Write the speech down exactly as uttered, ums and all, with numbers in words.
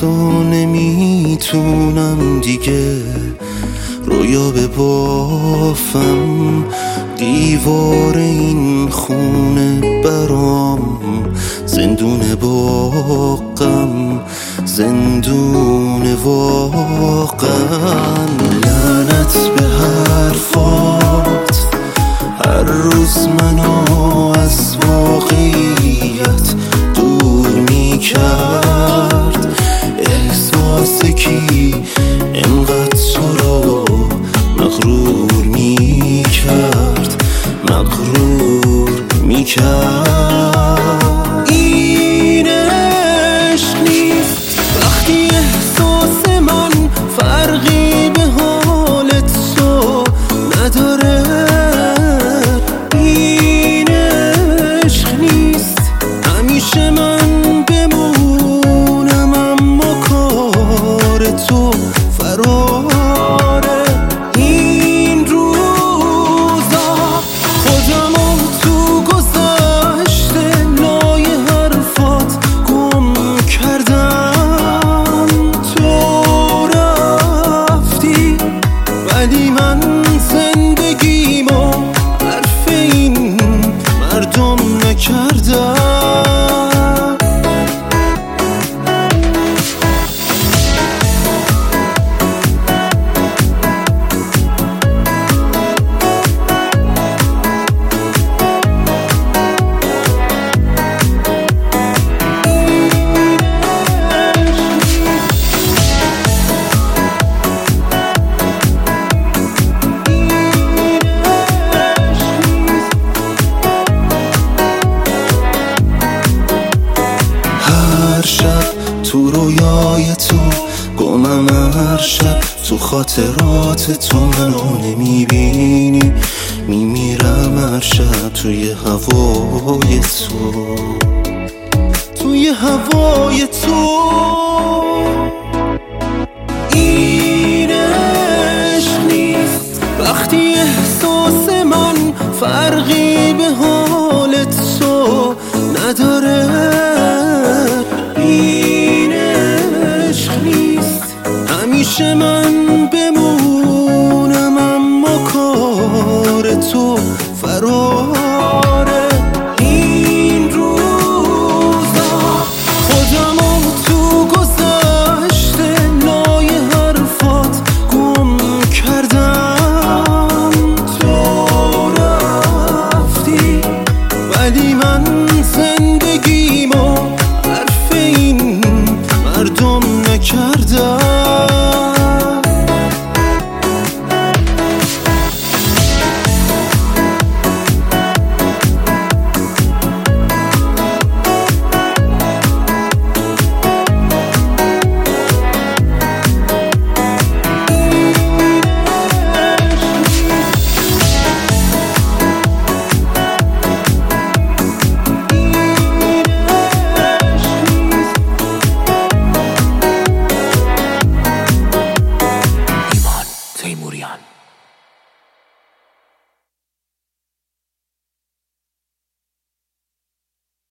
لحظا نمیتونم دیگه رویا ببافم. دیوار این خونه برام زندون باقم، زندون واقعا. لعنت به حرفات هر روز منو از واقعیت دور میکرد. احساس کی انقدر تو رو مغرور میکرد، مغرور میکرد. این عشق نیست وقتی احساس من فرقی به حال تو نداره. این عشق نیست همیشه من بمونم اما کار تو فراره. این روزا خودمو تو گذشته لای حرفات گم کردم. تو رفتی ولی من زندگیمو حرف این مردم نکردم. هر شب تو رویای تو گمم، هر شب تو خاطرات تو منو نمیبینی. میمیرم هر شب توی هوای تو، توی هوای تو. این عشق نیست وقتی احساس من فرقی به حال تو نداره. این عشق نیست همیشه من بمونم اما کار تو فرار.